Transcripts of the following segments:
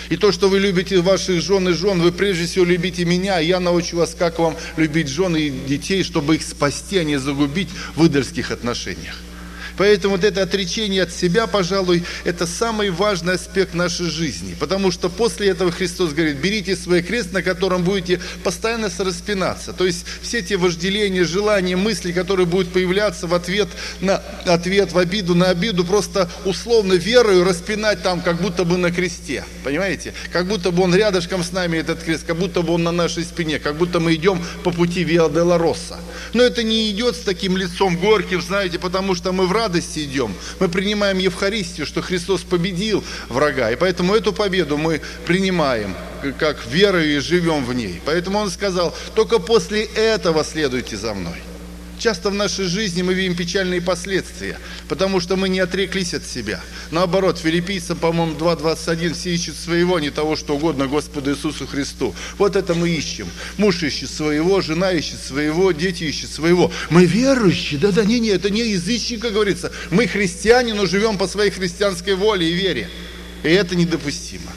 И то, что вы любите ваших жен и жен, вы прежде всего любите меня, и я научу вас, как вам любить жен и детей, чтобы их спасти, а не загубить в идольских отношениях. Поэтому вот это отречение от себя, пожалуй, это самый важный аспект нашей жизни. Потому что после этого Христос говорит: берите свой крест, на котором будете постоянно распинаться. То есть все те вожделения, желания, мысли, которые будут появляться в ответ на ответ, в обиду на обиду, просто условно верою распинать там, как будто бы на кресте. Понимаете? Как будто бы он рядышком с нами, этот крест, как будто бы он на нашей спине, как будто мы идем по пути Виа-Долороса. Но это не идет с таким лицом горьким, знаете, потому что мы в радости идем. Мы принимаем Евхаристию, что Христос победил врага. И поэтому эту победу мы принимаем как верою и живем в ней. Поэтому он сказал: только после этого следуйте за мной. Часто в нашей жизни мы видим печальные последствия, потому что мы не отреклись от себя. Наоборот, Филиппийцам, по-моему, 2:21: все ищут своего, не того, что угодно Господу Иисусу Христу. Вот это мы ищем. Муж ищет своего, жена ищет своего, дети ищут своего. Мы верующие, да-да, не, это не язычники, как говорится. Мы христиане, но живем по своей христианской воле и вере. И это недопустимо.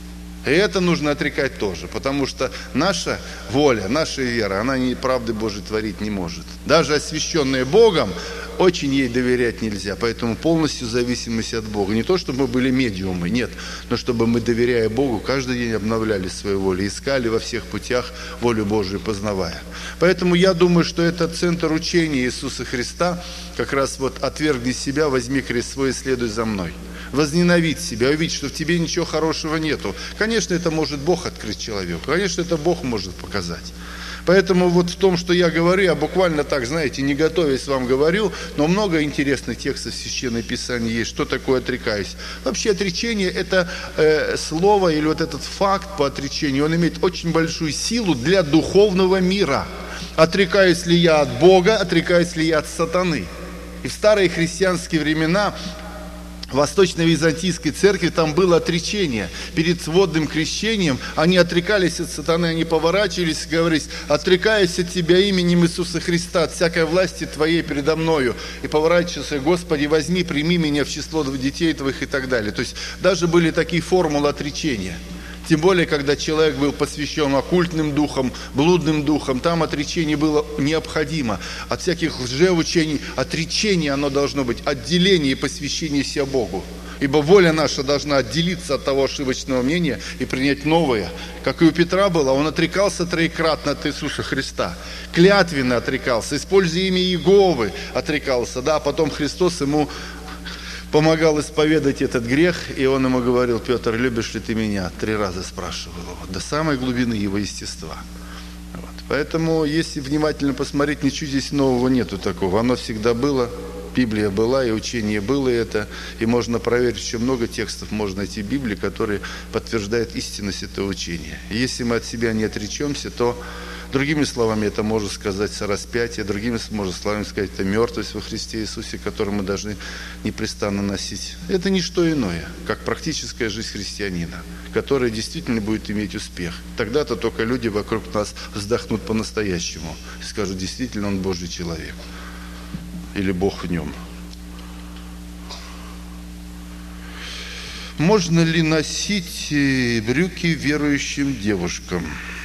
И это нужно отрекать тоже, потому что наша воля, наша вера, она правды Божией творить не может. Даже освященная Богом, очень ей доверять нельзя, поэтому полностью зависимость от Бога. Не то, чтобы мы были медиумы, нет, но чтобы мы, доверяя Богу, каждый день обновляли свою волю, искали во всех путях волю Божию, познавая. Поэтому я думаю, что это центр учения Иисуса Христа, как раз вот: отвергни себя, возьми крест свой и следуй за мной. Возненавидь себя, увидеть, что в тебе ничего хорошего нету. Конечно, это может Бог открыть человеку, конечно, это Бог может показать. Поэтому вот в том, что я говорю, я буквально так, знаете, не готовясь вам говорю, но много интересных текстов в Священном Писании есть, что такое отрекаюсь. Вообще отречение – это слово или вот этот факт по отречению, он имеет очень большую силу для духовного мира. Отрекаюсь ли я от Бога, отрекаюсь ли я от сатаны? И в старые христианские времена в Восточно-Византийской церкви там было отречение. Перед водным крещением они отрекались от сатаны, они поворачивались и говорили: отрекаюсь от Тебя именем Иисуса Христа, от всякой власти Твоей передо мною. И поворачивался: Господи, возьми, прими меня в число детей Твоих и так далее. То есть даже были такие формулы отречения. Тем более, когда человек был посвящен оккультным духам, блудным духам, там отречение было необходимо. От всяких лжеучений отречение, оно должно быть, отделение и посвящение себя Богу. Ибо воля наша должна отделиться от того ошибочного мнения и принять новое. Как и у Петра было, он отрекался троекратно от Иисуса Христа. Клятвенно отрекался, используя имя Иеговы отрекался. Да, потом Христос ему помогал исповедать этот грех, и он ему говорил: Петр, любишь ли ты меня? 3 раза спрашивал его, до самой глубины его естества. Вот. Поэтому, если внимательно посмотреть, ничего здесь нового нету такого. Оно всегда было, Библия была, и учение было это, и можно проверить, еще много текстов можно найти в Библии, которые подтверждают истинность этого учения. И если мы от себя не отречемся, то, другими словами, это можно сказать сораспятие, другими можно словами сказать, это мертвость во Христе Иисусе, которую мы должны непрестанно носить. Это не что иное, как практическая жизнь христианина, которая действительно будет иметь успех. Тогда-то только люди вокруг нас вздохнут по-настоящему и скажут: действительно, он Божий человек. Или Бог в нем. Можно ли носить брюки верующим девушкам?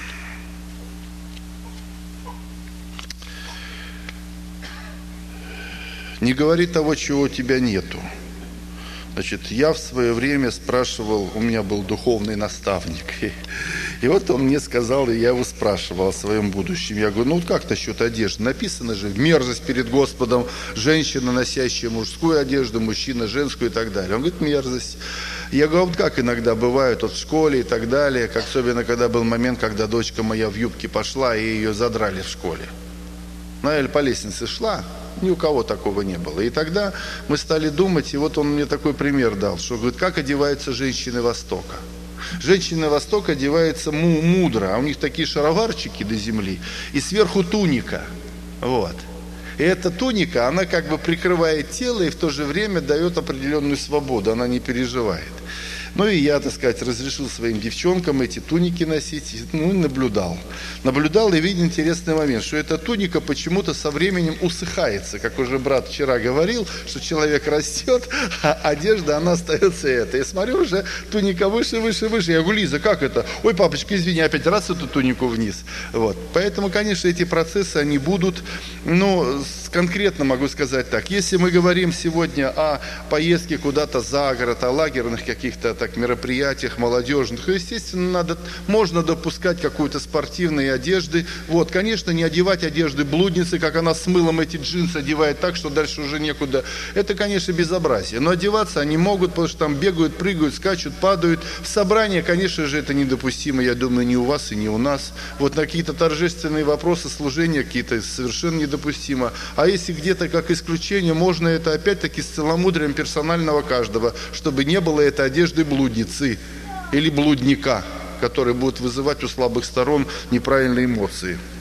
Не говори того, чего у тебя нету. Значит, я в свое время спрашивал, у меня был духовный наставник, и вот он мне сказал, и я его спрашивал о своем будущем. Я говорю: ну вот как насчет одежды? Написано же: мерзость перед Господом, женщина, носящая мужскую одежду, мужчина женскую и так далее. Он говорит: мерзость. Я говорю: вот как иногда бывает вот в школе и так далее, как особенно когда был момент, когда дочка моя в юбке пошла, и ее задрали в школе. Она по лестнице шла, ни у кого такого не было. И тогда мы стали думать, и вот он мне такой пример дал, что, говорит, как одеваются женщины Востока. Женщины Востока одеваются мудро, а у них такие шароварчики до земли, и сверху туника. Вот. И эта туника, она как бы прикрывает тело и в то же время дает определенную свободу, она не переживает. Ну и я, так сказать, разрешил своим девчонкам эти туники носить, ну и наблюдал. Наблюдал и видел интересный момент, что эта туника почему-то со временем усыхается, как уже брат вчера говорил, что человек растет, а одежда, она остается эта. Я смотрю, уже туника выше, выше, выше. Я говорю: Лиза, как это? Ой, папочка, извини, опять раз эту тунику вниз. Вот. Поэтому, конечно, эти процессы, они будут, ну, конкретно могу сказать так. Если мы говорим сегодня о поездке куда-то за город, о лагерных каких-то так мероприятиях молодежных, то, естественно, можно допускать какую-то спортивные одежды. Вот, конечно, не одевать одежды блудницы, как она с мылом эти джинсы одевает так, что дальше уже некуда. Это, конечно, безобразие. Но одеваться они могут, потому что там бегают, прыгают, скачут, падают. В собрании, конечно же, это недопустимо, я думаю, ни у вас и ни у нас. Вот на какие-то торжественные вопросы служения какие-то совершенно недопустимо. А если где-то как исключение, можно это опять-таки с целомудрием персонального каждого, чтобы не было этой одежды блудницы или блудника, который будет вызывать у слабых сторон неправильные эмоции.